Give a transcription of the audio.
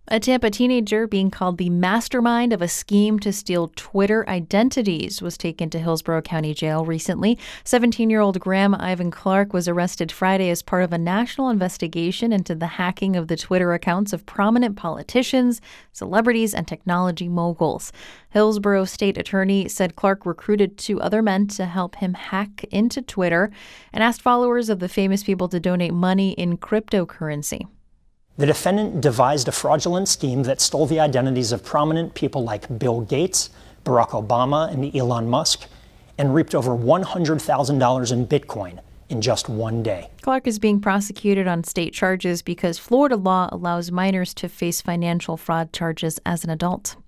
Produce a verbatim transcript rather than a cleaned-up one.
A Tampa teenager being called the mastermind of a scheme to steal Twitter identities was taken to Hillsborough County Jail recently. seventeen-year-old Graham Ivan Clark was arrested Friday as part of a national investigation into the hacking of the Twitter accounts of prominent politicians, celebrities, and technology moguls. Hillsborough State Attorney said Clark recruited two other men to help him hack into Twitter and asked followers of the famous people to donate money in cryptocurrency. The defendant devised a fraudulent scheme that stole the identities of prominent people like Bill Gates, Barack Obama, and Elon Musk, and reaped over one hundred thousand dollars in Bitcoin in just one day. Clark is being prosecuted on state charges because Florida law allows minors to face financial fraud charges as an adult.